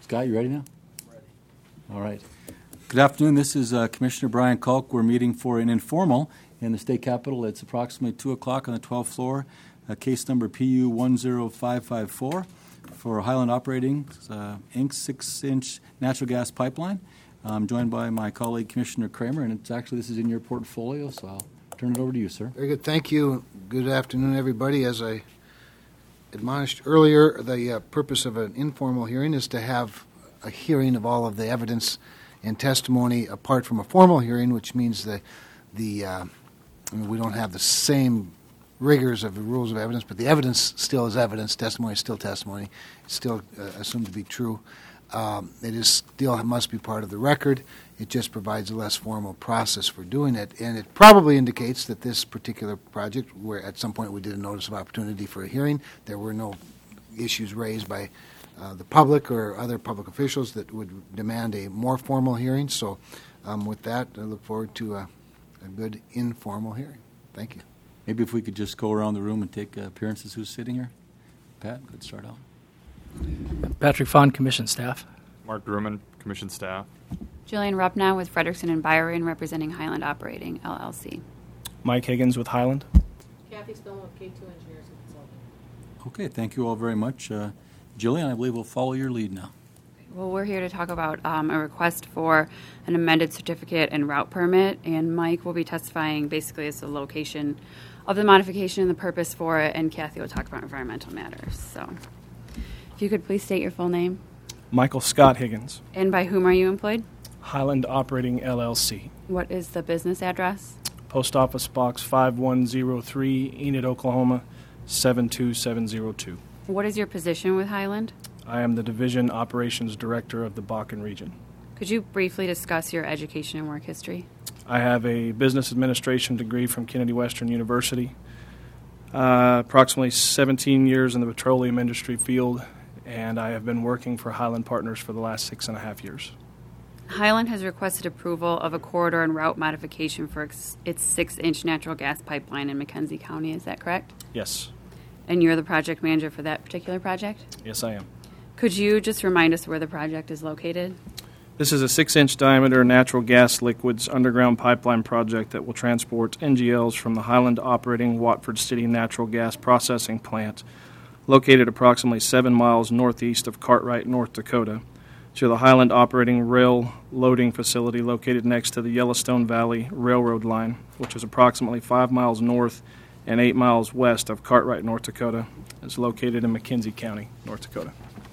Scott, you ready now? Ready. All right. Good afternoon. This is Commissioner Brian Culk. We're meeting for an informal in the state capitol. It's approximately 2 o'clock on the 12th floor. Case number PU 10554 for Highland Operating Inc. 6-inch natural gas pipeline. I'm joined by my colleague Commissioner Kramer, and this is in your portfolio, so I'll turn it over to you, sir. Very good. Thank you. Good afternoon, everybody. As I admonished earlier, the purpose of an informal hearing is to have a hearing of all of the evidence and testimony apart from a formal hearing, which means that we don't have the same rigors of the rules of evidence, but the evidence still is evidence, testimony is still testimony, it's still assumed to be true. It is still must be part of the record. It just provides a less formal process for doing it, and it probably indicates that this particular project, where at some point we did a notice of opportunity for a hearing, there were no issues raised by the public or other public officials that would demand a more formal hearing. So with that, I look forward to a good informal hearing. Thank you. Maybe if we could just go around the room and take appearances. Who's sitting here? Pat, good start out. Patrick Fond, Commission Staff. Mark Grumman, Commission Staff. Julian Rupnow with Frederickson and Byron, representing Highland Operating, LLC. Mike Higgins with Highland. Kathy Spillman with K2 Engineers and Consulting. Okay, thank you all very much. Jillian, I believe we'll follow your lead now. Well, we're here to talk about a request for an amended certificate and route permit, and Mike will be testifying basically as the location of the modification and the purpose for it, and Kathy will talk about environmental matters. So if you could please state your full name. Michael Scott Higgins. And by whom are you employed? Highland Operating, LLC. What is the business address? Post Office Box 5103, Enid, Oklahoma 72702. What is your position with Highland? I am the Division Operations Director of the Bakken region. Could you briefly discuss your education and work history? I have a business administration degree from Kennedy Western University, approximately 17 years in the petroleum industry field, and I have been working for Highland Partners for the last 6.5 years. Highland has requested approval of a corridor and route modification for its 6-inch natural gas pipeline in McKenzie County. Is that correct? Yes. And you're the project manager for that particular project? Yes, I am. Could you just remind us where the project is located? This is a 6-inch diameter natural gas liquids underground pipeline project that will transport NGLs from the Highland Operating Watford City Natural Gas Processing Plant, located approximately 7 miles northeast of Cartwright, North Dakota, to the Highland Operating Rail Loading Facility located next to the Yellowstone Valley Railroad line, which is approximately 5 miles north and 8 miles west of Cartwright, North Dakota. It's located in McKenzie County, North Dakota.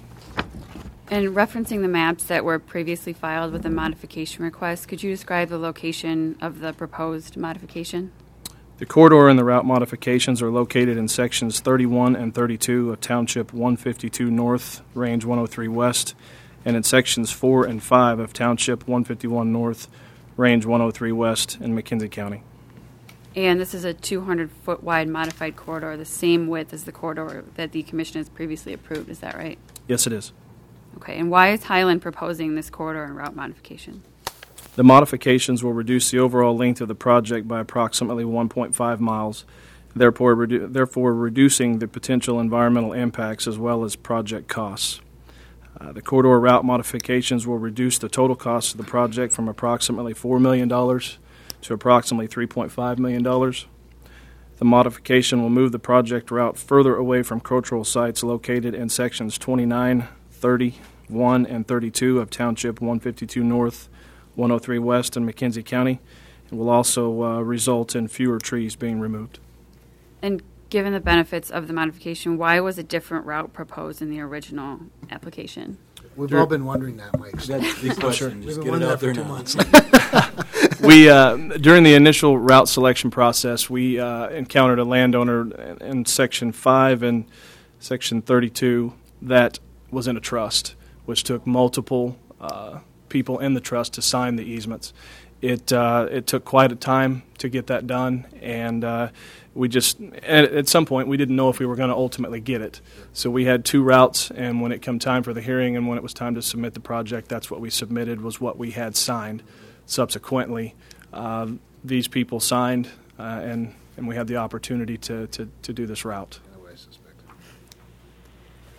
And referencing the maps that were previously filed with the modification request, could you describe the location of the proposed modification? The corridor and the route modifications are located in sections 31 and 32 of Township 152 North, Range 103 West, and in sections 4 and 5 of Township 151 North, Range 103 West in McKenzie County. And this is a 200-foot wide modified corridor, the same width as the corridor that the Commission has previously approved. Is that right? Yes, it is. Okay, and why is Highland proposing this corridor and route modification? The modifications will reduce the overall length of the project by approximately 1.5 miles, therefore reducing the potential environmental impacts as well as project costs. The corridor route modifications will reduce the total cost of the project from approximately $4 million to approximately $3.5 million. The modification will move the project route further away from cultural sites located in sections 29, 31, and 32 of Township 152 North, 103 West in McKenzie County, and will also result in fewer trees being removed. And given the benefits of the modification, why was a different route proposed in the original application? We've all been wondering that, Mike. That's the question. We've Just been get it wondering out that there for 2 now. months. We during the initial route selection process, we encountered a landowner in Section 5 and Section 32 that was in a trust, which took multiple people in the trust to sign the easements. It took quite a time to get that done, and we just at some point we didn't know if we were going to ultimately get it. So we had 2 routes, and when it came time for the hearing and when it was time to submit the project, that's what we submitted, was what we had signed. Subsequently, these people signed, and we had the opportunity to do this route.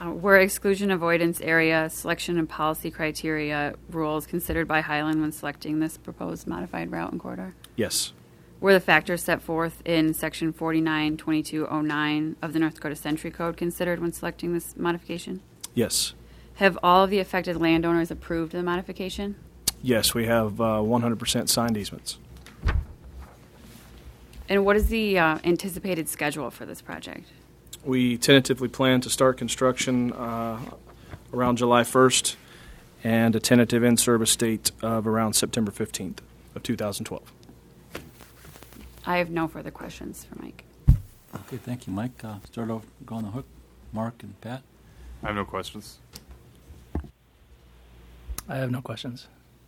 Were exclusion avoidance area, selection and policy criteria rules considered by Highland when selecting this proposed modified route and corridor? Yes. Were the factors set forth in Section 492209 of the North Dakota Century Code considered when selecting this modification? Yes. Have all of the affected landowners approved the modification? Yes, we have 100% signed easements. And what is the anticipated schedule for this project? We tentatively plan to start construction around July 1st and a tentative in-service date of around September 15th of 2012. I have no further questions for Mike. Okay, thank you, Mike. Start off, go on the hook. Mark and Pat. I have no questions. I have no questions.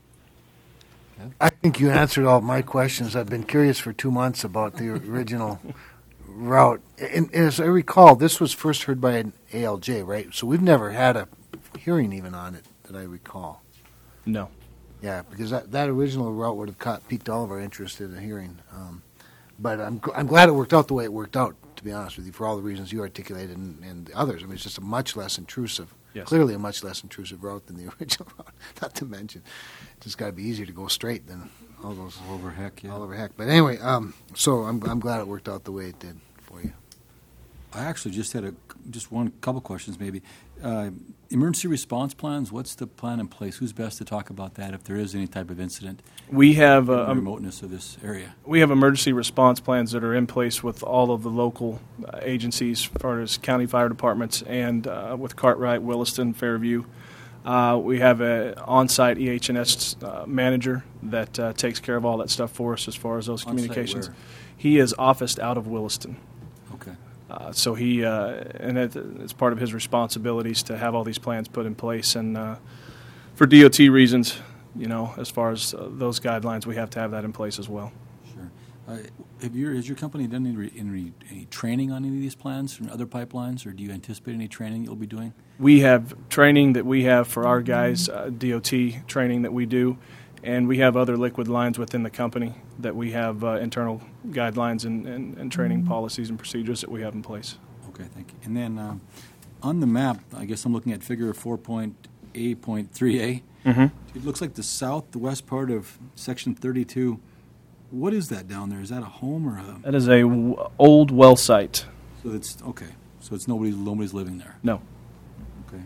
I think you answered all my questions. I've been curious for 2 months about the original route. And as I recall, this was first heard by an ALJ, right? So we've never had a hearing even on it that I recall. No. Yeah, because that original route would have piqued all of our interest in a hearing. But I'm glad it worked out the way it worked out, to be honest with you, for all the reasons you articulated and the others. I mean, it's just a much less intrusive, Yes. clearly a much less intrusive route than the original route. Not to mention, it's just got to be easier to go straight than all those All over heck, yeah. all over heck. But anyway, so I'm glad it worked out the way it did for you. I actually just had one couple questions maybe. Emergency response plans, what's the plan in place? Who's best to talk about that if there is any type of incident We have in the remoteness of this area? we have emergency response plans that are in place with all of the local agencies, as far as county fire departments, and with Cartwright, Williston, Fairview. We have an on-site EH&S manager that takes care of all that stuff for us as far as those On-site communications. where? He is officed out of Williston. Okay. So he, and it's part of his responsibilities to have all these plans put in place. And for DOT reasons, as far as those guidelines, we have to have that in place as well. Sure. Has your company done any training on any of these plans from other pipelines, or do you anticipate any training you'll be doing? We have training that we have for our guys, DOT training that we do, and we have other liquid lines within the company that we have internal guidelines and training policies and procedures that we have in place. Okay, thank you. And then on the map, I guess I'm looking at figure 4.A.3a. Mm-hmm. It looks like the west part of section 32. What is that down there? Is that a home or a? That is a old well site. So it's okay. So it's nobody's living there. No. Okay.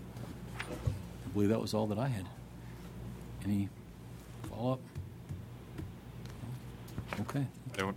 I believe that was all that I had. Any follow-up? Okay. I don't-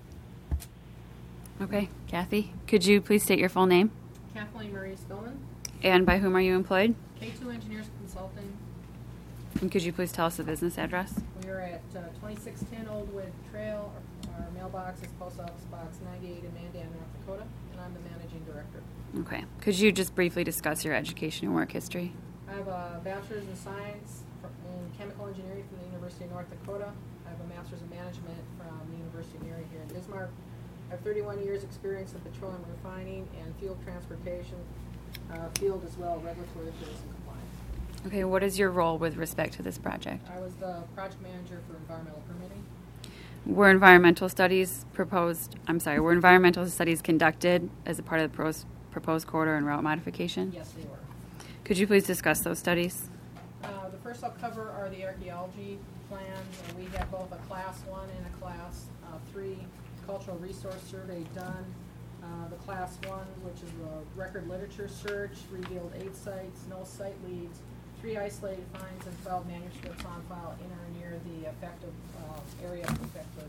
Okay, Kathy, could you please state your full name? Kathleen Marie Spillman, And by whom are you employed? K2 Engineers Consulting. And could you please tell us the business address? We are at 2610 Old Wood Trail. Our mailbox is Post Office Box 98 in Mandan, North Dakota, and I'm the managing director. Okay. Could you just briefly discuss your education and work history? I have a bachelor's in science in chemical engineering from the University of North Dakota. I have a master's in management from the University of Mary here in Bismarck. I have 31 years experience in petroleum refining and field transportation, field as well, regulatory affairs and compliance. Okay, what is your role with respect to this project? I was the project manager for environmental permitting. Were environmental studies conducted as a part of the proposed corridor and route modification? Yes, they were. Could you please discuss those studies? The first I'll cover are the archaeology plans. We have both a Class 1 and a Class 3 cultural resource survey done. The Class 1, which is a record literature search, revealed 8 sites, no site leads, 3 isolated finds, and 12 manuscripts on file in or near the affected area affected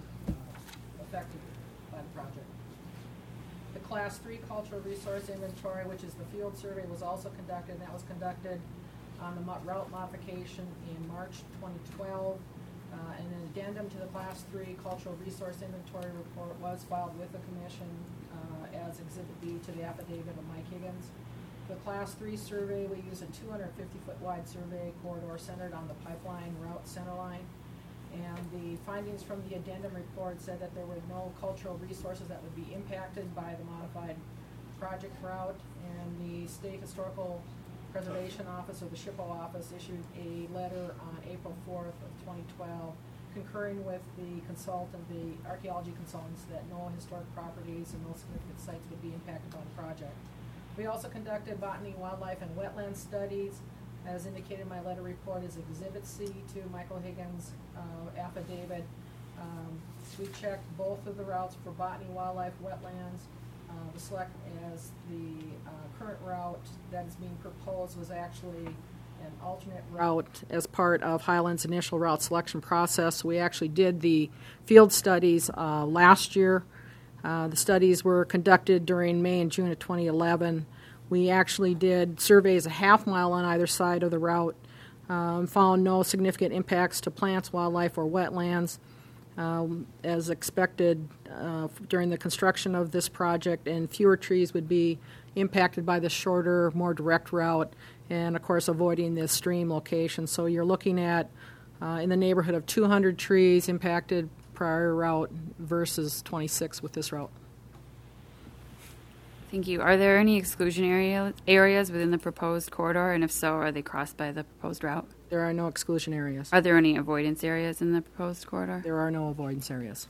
by the project. The Class 3 cultural resource inventory, which is the field survey, was also conducted, and that was conducted on the route modification in March 2012. And an addendum to the Class 3 cultural resource inventory report was filed with the Commission as Exhibit B to the affidavit of Mike Higgins. The Class 3 survey, we use a 250-foot wide survey corridor centered on the pipeline route centerline. And the findings from the addendum report said that there were no cultural resources that would be impacted by the modified project route. And the State Historical Preservation Office, or the SHPO office, issued a letter on April 4th of 2012 concurring with the archaeology consultants, that no historic properties and no significant sites would be impacted by the project. We also conducted botany, wildlife, and wetland studies. As indicated in my letter report is Exhibit C to Michael Higgins' affidavit. We checked both of the routes for botany, wildlife, wetlands. The select as the current route that is being proposed was actually an alternate route as part of Highland's initial route selection process. We actually did the field studies last year. The studies were conducted during May and June of 2011. We actually did surveys a half mile on either side of the route, found no significant impacts to plants, wildlife, or wetlands. As expected during the construction of this project, and fewer trees would be impacted by the shorter, more direct route, and of course avoiding this stream location. So you're looking at in the neighborhood of 200 trees impacted prior route versus 26 with this route. Thank you. Are there any exclusion areas within the proposed corridor, and if so, are they crossed by the proposed route? There are no exclusion areas. Are there any avoidance areas in the proposed corridor? There are no avoidance areas.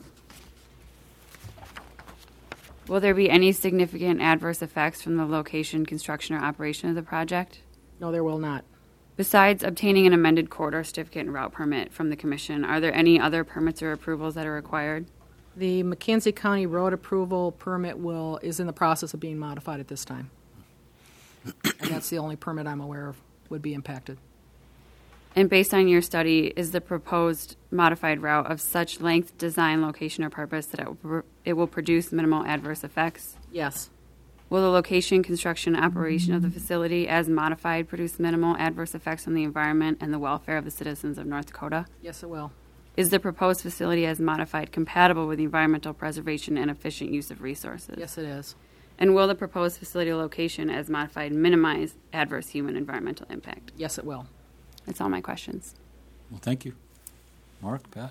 Will there be any significant adverse effects from the location, construction, or operation of the project? No, there will not. Besides obtaining an amended corridor certificate and route permit from the Commission, are there any other permits or approvals that are required? The McKenzie County Road Approval Permit is in the process of being modified at this time. And that's the only permit I'm aware of would be impacted. And based on your study, is the proposed modified route of such length, design, location, or purpose that it will produce minimal adverse effects? Yes. Will the location, construction, and operation of the facility as modified produce minimal adverse effects on the environment and the welfare of the citizens of North Dakota? Yes, it will. Is the proposed facility as modified compatible with environmental preservation and efficient use of resources? Yes, it is. And will the proposed facility location as modified minimize adverse human environmental impact? Yes, it will. That's all my questions. Well, thank you. Mark, Pat?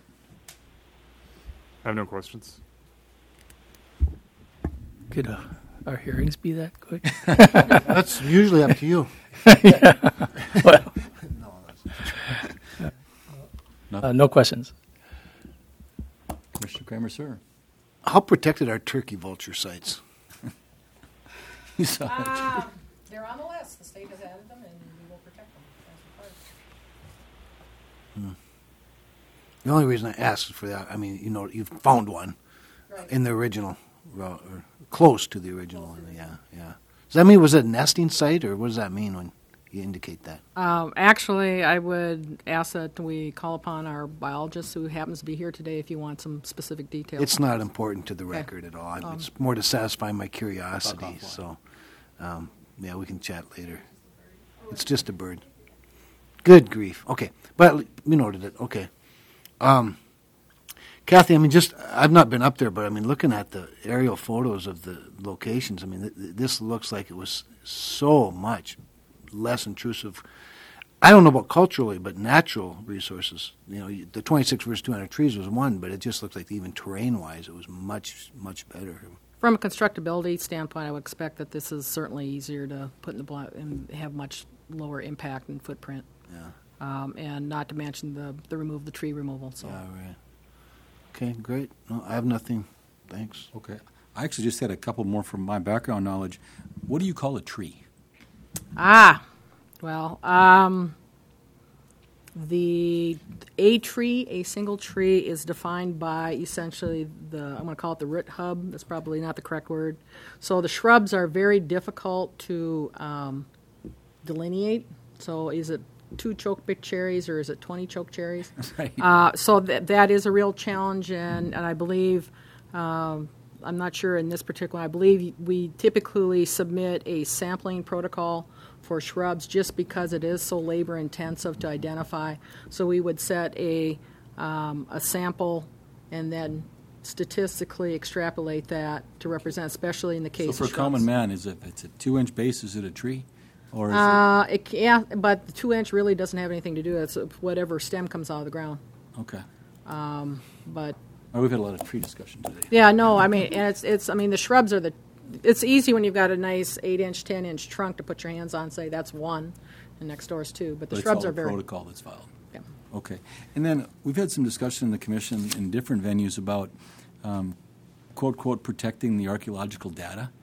I have no questions. Could our hearings be that quick? That's usually up to you. Well, No. no questions. Commissioner Kramer, sir. How protected are turkey vulture sites? You saw it. They're on the list. The state has added them, and we will protect them as required. The only reason I asked is for that. I mean, you've found one Right. in the original route, or close to the original one. Yeah. Does that mean was it a nesting site, or what does that mean when you indicate that? Actually, I would ask that we call upon our biologist who happens to be here today if you want some specific details. It's not important to the record at all. It's more to satisfy my curiosity. Talk offline. So, yeah, we can chat later. It's just a bird. Good grief. Okay, but we noted it. Okay. Kathy, I mean, I've not been up there, but I mean, looking at the aerial photos of the locations, I mean, this looks like it was so much less intrusive. I don't know about culturally, but natural resources. The 26 versus 200 trees was one, but it just looks like even terrain-wise, it was much, much better. From a constructability standpoint, I would expect that this is certainly easier to put in the block and have much lower impact and footprint. Yeah. And not to mention the tree removal. So. Yeah, right. Okay, great. No, I have nothing. Thanks. Okay. I actually just had a couple more from my background knowledge. What do you call a tree? Well, a single tree is defined by essentially I'm going to call it the root hub. That's probably not the correct word. So the shrubs are very difficult to delineate. So is it 2 choke cherries or is it 20 choke cherries? Right. So that is a real challenge, and I believe, I'm not sure in this particular one, I believe we typically submit a sampling protocol for shrubs just because it is so labor intensive to identify. So we would set a sample and then statistically extrapolate that to represent, especially in the case of So for a shrubs. common man, if it's a 2-inch base, is it a tree? Or is Yeah, but the 2-inch really doesn't have anything to do with it. It's whatever stem comes out of the ground. Okay. But We've had a lot of tree discussion today. yeah, no, I mean, and the shrubs are it's easy when you've got a nice 8-inch, 10-inch trunk to put your hands on, say that's 1, and next door is 2. But the But shrubs it's all are very. protocol that's filed. Yeah. Okay. And then we've had some discussion in the commission in different venues about, quote, quote, protecting the archaeological data.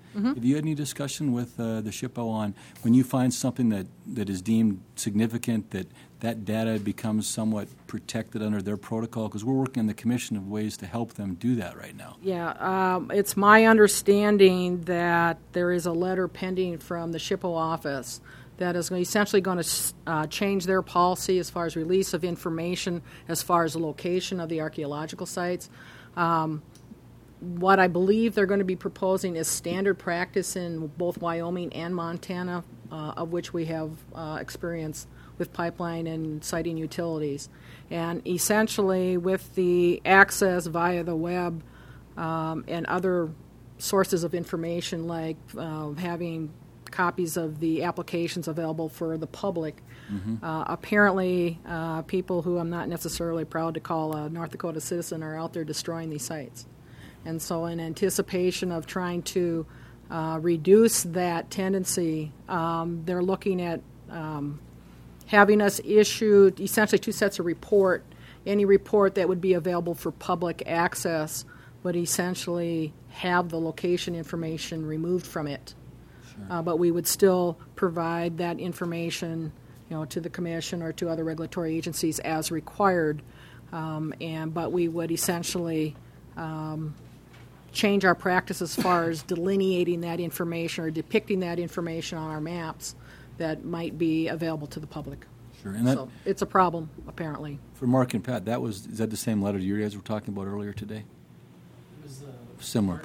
Have you had any discussion with the SHPO on when you find something that is deemed significant, that data becomes somewhat protected under their protocol? Because we're working on the commission of ways to help them do that right now. Yeah, it's my understanding that there is a letter pending from the SHPO office that is essentially going to change their policy as far as release of information, as far as the location of the archaeological sites. What I believe they're going to be proposing is standard practice in both Wyoming and Montana, of which we have experience with pipeline and siting utilities. And essentially, with the access via the web and other sources of information, like having copies of the applications available for the public, apparently people who I'm not necessarily proud to call a North Dakota citizen are out there destroying these sites. And so in anticipation of trying to reduce that tendency, they're looking at having us issue essentially 2 sets of report. Any report that would be available for public access would essentially have the location information removed from it. Sure. But we would still provide that information, to the commission or to other regulatory agencies as required. But we would essentially change our practice as far as delineating that information or depicting that information on our maps that might be available to the public. Sure, and so it's a problem, apparently. For Mark and Pat, is that the same letter you guys were talking about earlier today? It was similar.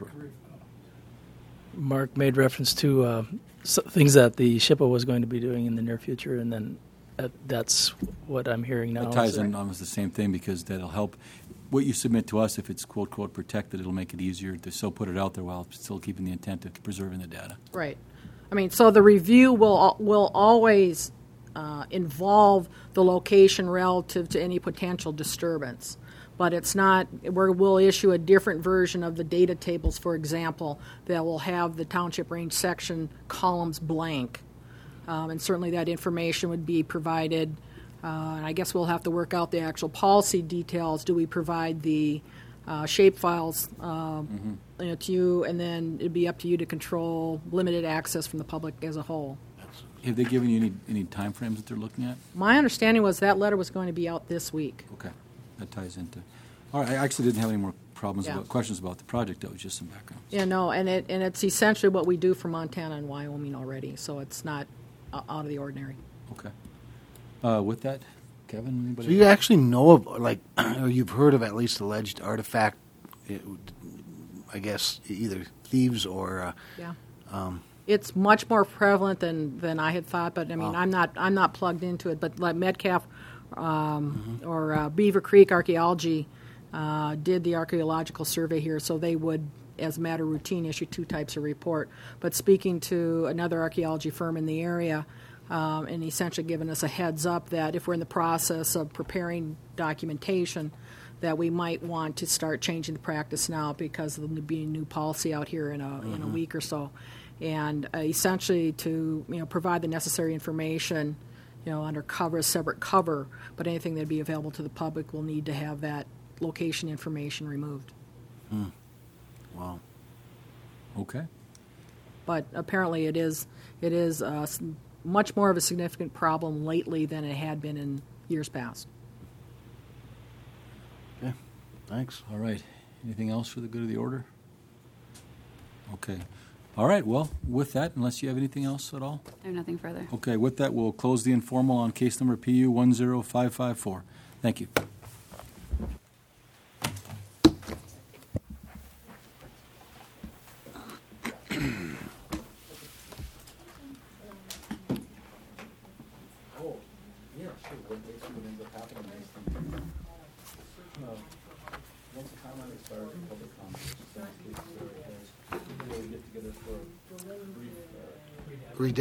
Mark made reference to things that the SHPO was going to be doing in the near future, and then that's what I'm hearing now. It ties in almost the same thing because that'll help. What you submit to us, if it's quote, quote, protected, it'll make it easier to still put it out there while still keeping the intent of preserving the data. Right. I mean, so the review will always involve the location relative to any potential disturbance. But it's not, we'll issue a different version of the data tables, for example, that will have the township range section columns blank. And certainly that information would be provided. And I guess we'll have to work out the actual policy details. Do we provide the shape files to you, and then it'd be up to you to control limited access from the public as a whole. Have they given you any time frames that they're looking at? My understanding was that letter was going to be out this week. Okay. That ties into. All right. I actually didn't have any more questions about the project. That was just some background. Yeah, no, and it's essentially what we do for Montana and Wyoming already, so it's not out of the ordinary. Okay. With that, Kevin, anybody? So you actually know of, or you've heard of at least alleged artifact, I guess, either thieves or... It's much more prevalent than I had thought, but I mean, I'm not plugged into it. But like Metcalf or Beaver Creek Archaeology did the archaeological survey here, so they would, as a matter of routine, issue 2 types of report. But speaking to another archaeology firm in the area, and essentially giving us a heads up that if we're in the process of preparing documentation, that we might want to start changing the practice now because there'll be a new policy out here in a week or so. And essentially to provide the necessary information, under cover, a separate cover, but anything that'd be available to the public will need to have that location information removed. Wow. Okay. But apparently it is much more of a significant problem lately than it had been in years past. Okay. Thanks. All right. Anything else for the good of the order? Okay. All right, well, with that, unless you have anything else at all? I have nothing further. Okay, with that, we'll close the informal on case number PU 10554. Thank you. Once the timeline expires, public comment. Get together for a brief